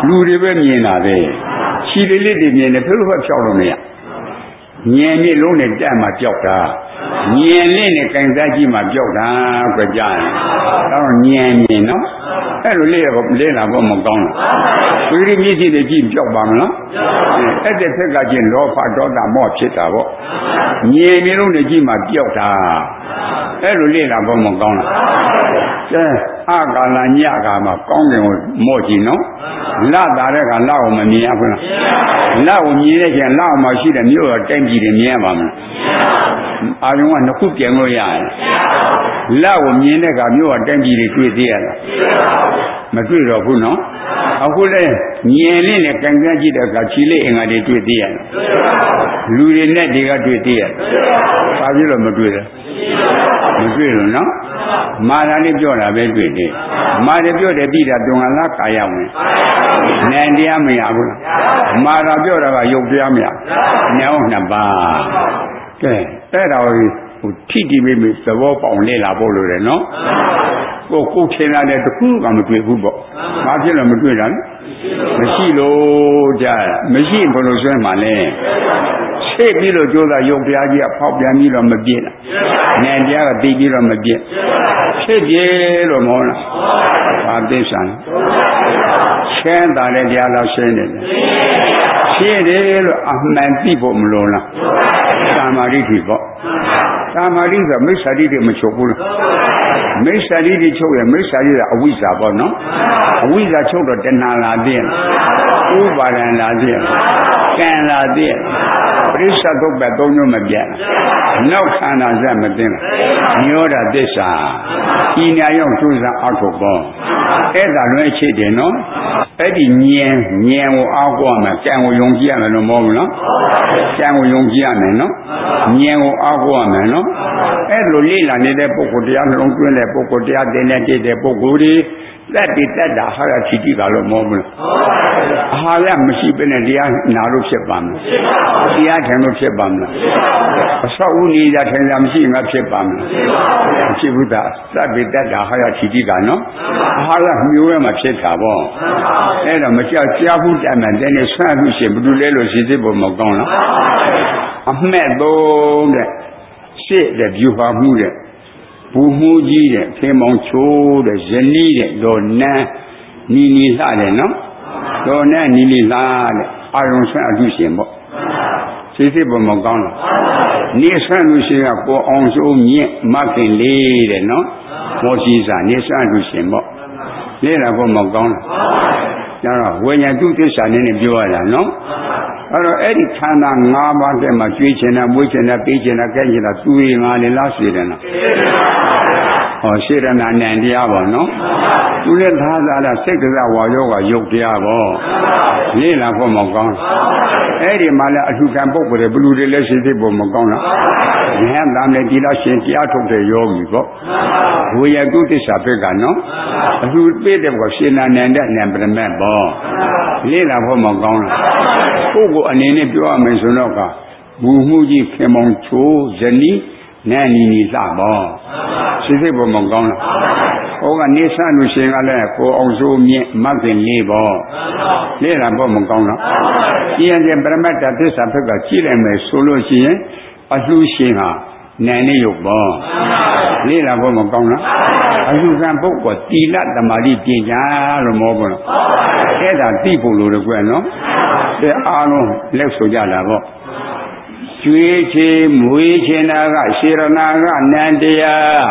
လူတွေပဲမြင်တာပဲခြေလေးလေးတွေမြင်တယ်ဘယ်လိုမှဖြောက်လို့မရဉာဏ်မြင့်လုံးနဲ့တက်မှပြောက်တာဉာဏ်လေးနဲ့ကင်စားကြည့်မှပြောက်တာကြကြတယ်ဒါတော့ဉာဏ်မြင်နော်အဲ့လိုလေးတော့လေးလာတော့မကောင်းဘူးဝိရိမျက်စိတွေကြည့်ပြောက်ပါမလားအဲ့တဲ့ဖက်ကချင်းလောဘဒေါသမော့ဖြစ်တာပေါ့ဉာဏ်မြင့်လုံးနဲ့ကြည့်မှပြောက်တာအဲ့လိုလေးလာတော့မကောင်းလားကဲအကာလညကာမှာကောင်းတယ်ကိုမော့ကြည့်နော်လတာတဲ့ကလောက်မမြင်ရဘူးလားလောက်ကိုမြင်တဲ့ကျန်လောက်မှရှိတဲ့မြို့တော်တိုင်းပြည်တွေမြင်ရပါမလားအာယုံကနှစ်ခုပြန်လို့ရတယ်လောက်ကိုမြင်တဲ့ကမြို့တော်တိုင်းပြည်တွေတွေ့သေးရလားမတွေ့တော့ဘူးနော်အခုလဲမြင်လေးနဲ့ကံကန်းကြည့်တဲ့ကခြေလေးအင်္ဂါတွေတွေ့သေးရလားလူတွေနဲ့တွေကတွေ့သေးရဘာဖြစ်လို့မတွေ့လဲမတွေ့လို့နော်မာတာလေးပြောတာပဲတွေ့တယ်မာတယ်ပြောတယ်ပြီးတာတုံကလားကာယဝင်နံတရားမရဘူးလားမာတာပြောတာကယုတ်တရားမရညောင်းနှစ်ပါးကဲအဲ့ဒါကိုဟိုထိတိမိမိသဘောပေါက်လေ့လာဖို့လိုတယ်နော်ကိုကိုထင်လာတဲ့တခုကမတွေ့ဘူးပေါ့ဘာဖြစ်လို့မတွေ့တာလဲမရှိလို့ကြားမရှိဘယ်လိုဆွဲမှလဲရှေ့ပြီးလို့ကြိုးစားယုတ်တရားကြီးကဖောက်ပြန်ပြီးတော့မပြည့်လားနံတရားကသိပြီးတော့မပြည့်ဖြစ်ပြေလို့မဟုတ်လားဘာသိစံရှင်းတာတဲ့တရားလောက်ရှင်းတယ်ရှင်းတယ်လို့အမှန်သိဖို့မလိုလားသမာဓိဖြစ်ပေါ့သမာဓိဆိုမိစ္ဆာဓိတွေမချုပ်ဘူးလားမိစ္ဆာဓိတွေချုပ်ရမိစ္ဆာဓိကအဝိဇ္ဇာပေါ့နော်အဝိဇ္ဇာချုပ်တော့တဏှာလာတဲ့ဥပါဒံလာတဲ့ကံလာတဲ့ပရိစ္ဆသုတ်ပဲသုံးမျိုးမပြတ်နောက်ခန္ဓာစက်မသိလားညောတာသစ္စာဤညာရောက်ကျိုးစားအထုတ်ပေါ့အဲ့ဒါလွဲချစ်တယ်နော်အဲ့ဒီဉာဏ်ဉာဏ်ကိုအားကိုးရမယ်ကံကိုယုံကြည်ရမယ်လို့မဟုတ်ဘူးနော်ကံကိုယုံကြည်ရမယ်နော်ဉာဏ်ကိုအားကိုးရမယ်နော်အဲ့လိုလေ့လာနေတဲ့ပုဂ္ဂိုလ်တရားနှလုံးသွင်းတဲ့ပုဂ္ဂိုလ်တရားသင်တဲ့တဲ့ပုဂ္ဂိုလ်တွေလက်တည်တတ်တာဟာရချီတိကလို့မဟုတ်ဘူးလားအာရမရှိဘဲနဲ့တရားနာလို့ဖြစ်ပါမလားတရားထိုင်လို့ဖြစ်ပါမလားအဆောက်အဦနေကြထိုင်တာမရှိငါဖြစ်ပါမလားဖြစ်ဘူးသားလက်တည်တတ်တာဟာရချီတိကနော်အာရမျိုးရမှာဖြစ်တာပေါ့အဲ့တော့မကြောက်ကြားဘူးတတ်မှန်တဲ့နဲ့ဆွမ်းလို့ရှိရင်ဘယ်လိုလဲလို့ရှိသေးဖို့မကောင်းလားအမှတ်သုံးတဲ့ရှေ့တဲ့ဗျူဟာမှုတဲ့ဘူမှုကြီးတဲ့ဖေမောင်ချိုးတဲ့ယနီးတဲ့ဒေါ်နန်းနီနီလှတယ်နော်ဒေါ်နန်းနီနီလှတဲ့အာရုံဆွမ်းအထုရှင်ပေါ့စိတ်စိတ်ပေါ်မကောင်းလားနေဆွမ်းလို့ရှိရင်ကိုအောင်စိုးမြင့်မခင်လေးတဲ့နော်မောရှိစာနေဆွမ်းအထုရှင်ပေါ့လေ့လာဖို့မကောင်းလားဒါတော့ဝိညာဉ်သူသစ္စာနဲ့ပြောရတာနော်အဲ့တော့အဲ့ဒီခန္ဓာ၅ပါးတည်းမှာကျွေးချင်တာမွေးချင်တာပေးချင်တာကြိုက်ချင်တာသူရင်ငါလည်းလားစေတယ်နော်ဟောစေရနာနံတရားပေါ့နော်သူလည်းသာသာလားစိတ်ကစားဝါယောကယုတ်တရားပေါ့လေ့လာဖို့မကောင်းအဲ့ဒီမှာလည်းအထုခံပုဂ္ဂိုလ်တွေဘလူတွေလည်းရှိသေးဖို့မကောင်းလားဉာဏ်သားနဲ့ဒီလားရှင်တရားထုတ်တဲ့ယောဂီပေါ့ဝိယကုသစ္စာဘက်ကနော်အထုပေးတဲ့ကောရှင်နာနံတဲ့နံပရမတ်ပေါ့လေ့လာဖို့မကောင်းလားပုဂ္ဂိုလ်အနေနဲ့ပြောရမယ်ဆိုတော့ကဘူမှုကြီးခင်မောင်ချိုးဇနီးနန်းနီနီလှပေါ့စိတ်စိတ်ပေါ်မကောင်းလားဟောကနေဆန်းလို့ရှင်ကလည်းကိုအောင်စိုးမြင့်မခင်လေးပေါ့လေ့လာဖို့မကောင်းလားကြည်ရင်ပရမတ္တသစ္စာဘက်ကကြည့်လိုက်မယ်ဆိုလို့ရှိရင်အလှရှင်ဟာနန်းနေရုပ်ပေါ့လေ့လာဖို့မကောင်းလားအလှခံပုဂ္ဂိုလ်တိလသမာဓိပညာလို့မဟုတ်ဘူးလားအဲ့ဒါသိဖို့လိုတယ်ကွယ်နော်တဲ့အားလုံးလက်ဆိုကြတာပေါ့ကျွေးချေမွေးချင်တာကရှေရနာကနန္တရား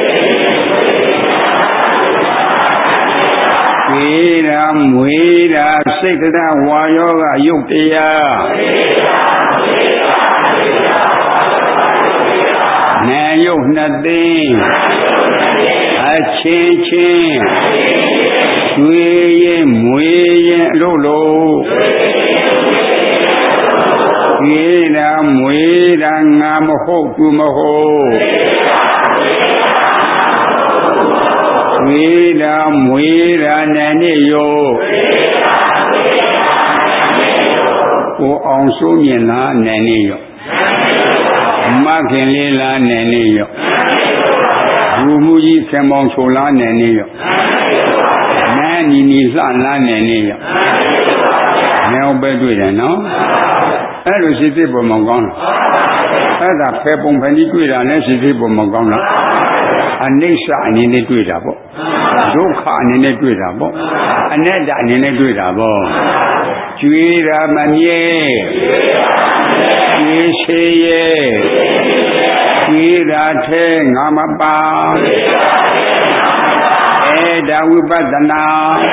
ကျွေးတာမွေးတာစိတ်ကသာဝါယောကယုတ်တရားနာယုတ်နှစ်သိန်းအချင်းချင်းကျွေးရင်မွေးရင်အလို့လို့ပြေးတာမွေးတာငါမဟုတ်သူမဟုတ်ပြေးတာမွေးတာနဲ့နေရောကိုအောင်စိုးမြင်လားနဲ့နေရောမခင်လေးလားနဲ့နေရောဘူမူကြီးခင်မောင်ချိုလားနဲ့နေရောနန်းနီနီလှလန်းနေနေရနေအောင်ပဲတွေ့တယ်နော်အဲ့လိုရှိသေးပုံမကောင်းလားအဲ့ဒါဖယ်ပုံဖယ်ကြီးတွေ့တာနဲ့ရှိသေးပုံမကောင်းလားအနိစ္စအနေနဲ့တွေ့တာပေါ့ဒုက္ခအနေနဲ့တွေ့တာပေါ့အနတ္တအနေနဲ့တွေ့တာပေါ့ကျွေးတာမမြဲကျွေးရှိရဲ့ကျွေးတာထဲငါမပါအဲဒါဝိပဿနာ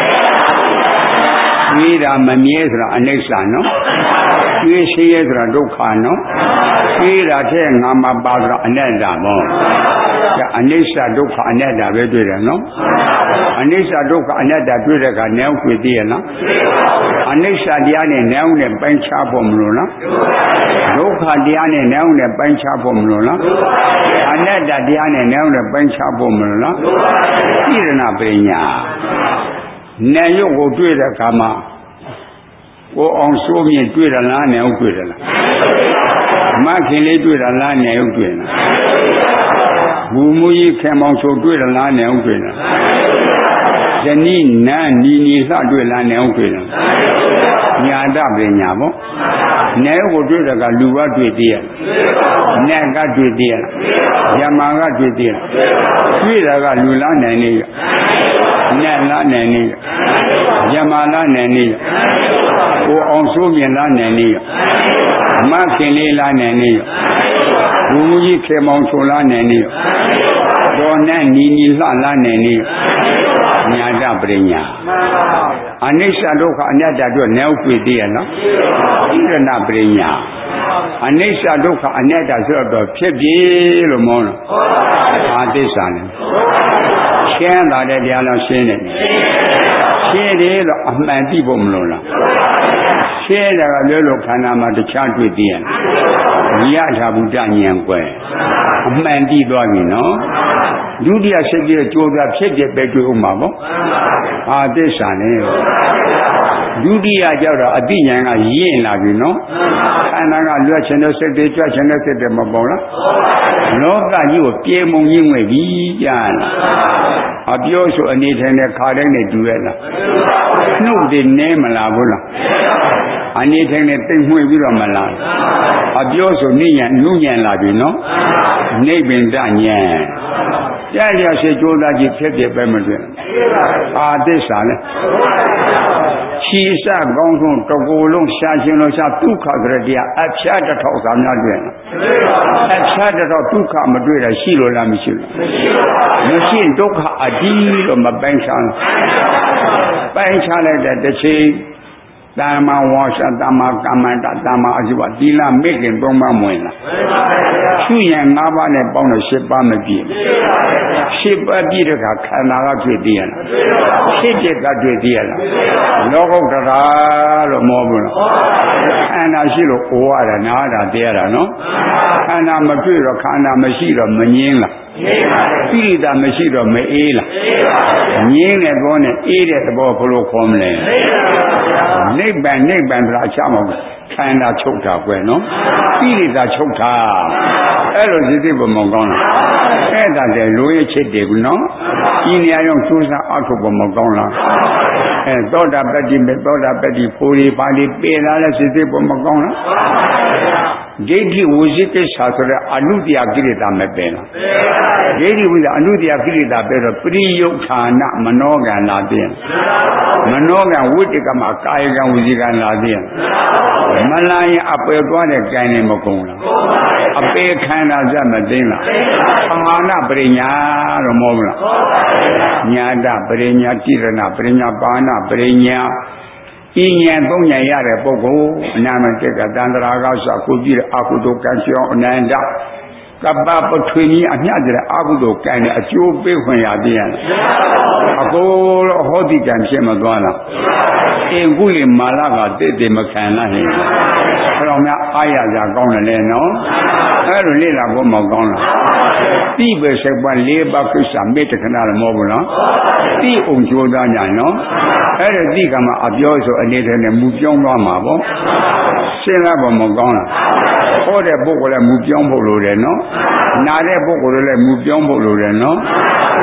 ကျွေးတာမမြဲဆိုတာအနိစ္စနော်ကျွေးရှိရဲ့ဆိုတာဒုက္ခနော်ကျွေးတာထဲငါမပါဆိုတာအနတ္တပေါ့အနိစ္စဒုက္ခအနတ္တပဲတွေ့တယ်နော်အနိစ္စဒုက္ခအနတ္တတွေ့တဲ့အခါနည်းတွေ့သေးရဲ့နော်အနိစ္စတရားနဲ့နည်းနဲ့ပိုင်းခြားဖို့မလို့လားဒုက္ခတရားနဲ့နည်းနဲ့ပိုင်းခြားဖို့မလို့လားအနတ္တတရားနဲ့နည်းနဲ့ပိုင်းခြားဖို့မလို့လားဣရဏပညာနာယုတ်ကိုတွေ့တဲ့အခါမှာကိုအောင်စိုးမြင့်တွေ့ရလားနည်းဟုတ်တွေ့ရလားမခင်လေးတွေ့ရလားနည်းဟုတ်တွေ့လားဘူမူကြီးခင်မောင်ချိုတွေ့ရလားနည်းဟုတ်တွေ့လားဇနီးနန်းနီနီလှတွေ့လားနည်းဟုတ်တွေ့လားညာတပညာပေါ့နည်းကိုတွေ့တဲ့ကလူကတွေ့သေးရဲ့နတ်ကတွေ့သေးရဲ့ယမကတွေ့သေးရဲ့တွေ့တာကလူလားနည်းနေရဲ့နတ်လားနည်းနေရဲ့ယမလားနည်းနေရဲ့ကိုအောင်စိုးမြင်လားနည်းနေရဲ့မခင်လေးလားနည်းနေရဲ့ဘူမူကြီးခေမောင်ချိုလားနည်းနေရဲ့တော်နဲ့နီနီလှလားနည်းနေရဲ့ညာတပညာအနိစ္စဒုက္ခအနတ္တတို့နည်းတွေ့သေးရဲ့နော်ဣရဏပညာအနိစ္စဒုက္ခအနတ္တဆိုတော့ဖြစ်ပြီလို့မောလို့အာသစ္စာနဲ့ရှင်းတာတဲ့တရားတော်ရှင်းတယ်ရှင်းတယ်လို့အမှန်သိဖို့မလို့လားရှင်းတယ်ကပြောလို့ခန္ဓာမှာတခြားတွေ့သေးရဲ့ယထာဘုဒ္ဓဉာဏ်ကွယ်အမှန်သိသွားပြီနော်ဒုတိယစိတ်ရဲ့ကြိုးစားဖြစ်ဖြစ်ပဲတွေ့ဥမှာပေါ့အာသစ္စာနဲ့ဒုတိယကြောက်တော့အတိညာဏ်ကရင့်လာပြီနော်ခန္ဓာကလွတ်ချင်တဲ့စိတ်တွေကြွချင်တဲ့စိတ်တွေမပေါ်လားလောကကြီးကိုပြေမုံကြီးငွေပြီးကြားလားအပြောဆိုအနေထိုင်တဲ့ခါတိုင်းနဲ့တူရဲ့လားနှုတ်တွေနဲမလားဘူးလားအနေထိုင်နဲ့တိတ်မှွေပြီးတော့မလားအပြောဆိုနိညာနုညံလာပြီနော်နိဗ္ဗိန္ဒဉာဏ်ကြားရရှိကြိုးစားကြည့်ဖြစ်ဖြစ်ပဲမတွေ့အာသစ္စာနဲ့ခြေစကောင်းဆုံးတကူလုံးရှားခြင်းလို့ရှားဒုက္ခကြရတရားအဖြားတစ်ထောက်သာများတွေ့လားအဖြားတစ်ထောက်ဒုက္ခမတွေ့တာရှိလို့လားမရှိလို့မရှိဒုက္ခအဒီလို့မပိုင်းခြားပိုင်းခြားလိုက်တဲ့တစ်ချိန်တမ္မာဝါစာတမ္မာကမ္မန္တတမ္မာအကျိုးသီလမေခင်သုံးပါးမဝင်လားရှုရင်၅ပါးနဲ့ပေါင်းတော့၈ပါးမပြည့်၈ပါးပြည့်တဲ့အခါခန္ဓာကတွေ့သေးရလားဖြစ်တဲ့ကတွေ့သေးရလားလောကုတ္တရာလို့မောဘူးလားခန္ဓာရှိလို့အိုရတယ်နားတာတရားတာနော်ခန္ဓာမတွေ့တော့ခန္ဓာမရှိတော့မငြင်းလားပိရိတာမရှိတော့မအေးလားငြင်းတဲ့သဘောနဲ့အေးတဲ့သဘောဘယ်လိုခေါ်မလဲနိဗ္ဗာန်နိဗ္ဗာန်ဆိုတာအချမ်းမဟုတ်ခန္ဓာချုပ်တာကွယ်နော်ပိရိတာချုပ်တာအဲ့လိုစိတ်ဘုံမကောင်းလားအဲ့ဒါတည်းလိုရချစ်တယ်ကူနော်ဒီနေရာရောက်စူးစမ်းအထုပ်ဘုံမကောင်းလားအဲသောတာပတ္တိမေသောတာပတ္တိဖိုလီပါဠိပေလာတဲ့စိတ်ဘုံမကောင်းလားဒိဋ္ဌိဝိသိကိစ္စဆိုတဲ့အနုတ္တယကိရိတာမပဲလားဒိဋ္ဌိဝိသအနုတ္တယကိရိတာပဲတော့ပရိယုဌာနမနောကံလာတဲ့မနောကံဝိတ္တကမှာကာယကံဝိဇိကံလာတဲ့မလာရင်အပယ်သွားတဲ့ကံနဲ့မကုန်လားအပေခန္ဓာဇတ်မသိလားသမာနပရိညာတော့မဟုတ်လားညာတပရိညာတိရဏပရိညာပါဏပရိညာဤဉာဏ်သုံးဉာဏ်ရတဲ့ပုဂ္ဂိုလ်အနာမတေကတန္တရာကဆိုအခုကြည့်တဲ့အကုသိုလ်ကံကြောင့်အနန္တကပ္ပပထွေကြီးအမျှတဲ့အကုသိုလ်ကံနဲ့အကျိုးပေးခွင့်ရသေးရဲ့အကိုတော့ဟောတိကံဖြစ်မသွားလားအင်ကုလိမာလကတိတိမခံလားဟင်ဘယ်တော့မှအားရကြကောင်းတယ်လေနော်အဲ့လိုလေ့လာဖို့မကောင်းလားတိပဲစိတ်ပါလေးပါးကိစ္စမေတ္တခဏလည်းမဟုတ်ဘူးနော်တိအောင်ကြိုးစားကြနော်အဲ့ဒါတိကမှာအပြောဆိုအနေနဲ့မူပြောင်းသွားမှာပေါ့စဉ်းစားဖို့မကောင်းလားဟောတဲ့ပုဂ္ဂိုလ်လည်းမူပြောင်းဖို့လိုတယ်နော်နာတဲ့ပုဂ္ဂိုလ်လည်းမူပြောင်းဖို့လိုတယ်နော်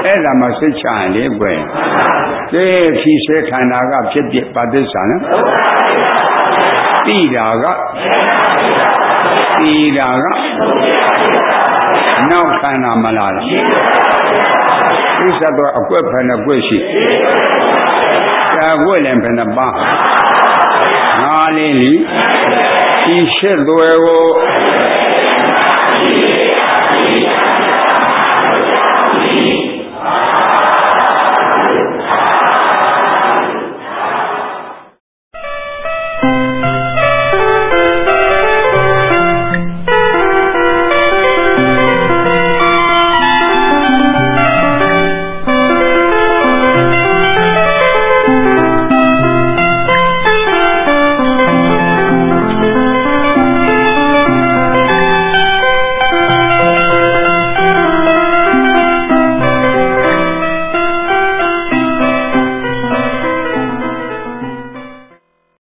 အဲ့ဒါမှစိတ်ချရင်လေကွယ်ကဲဖြီးဆဲခန္ဓာကဖြစ်ဖြစ်ပါသစ္စာနော်တိတာကတိတာကနောက်ခန္ဓာမလားလားသစ္စာတော့အကွက်ဖယ်နဲ့ကွက်ရှိဒါကွက်လည်းဖယ်နဲ့ပါငါလေးလီဒီရှစ်သွဲကို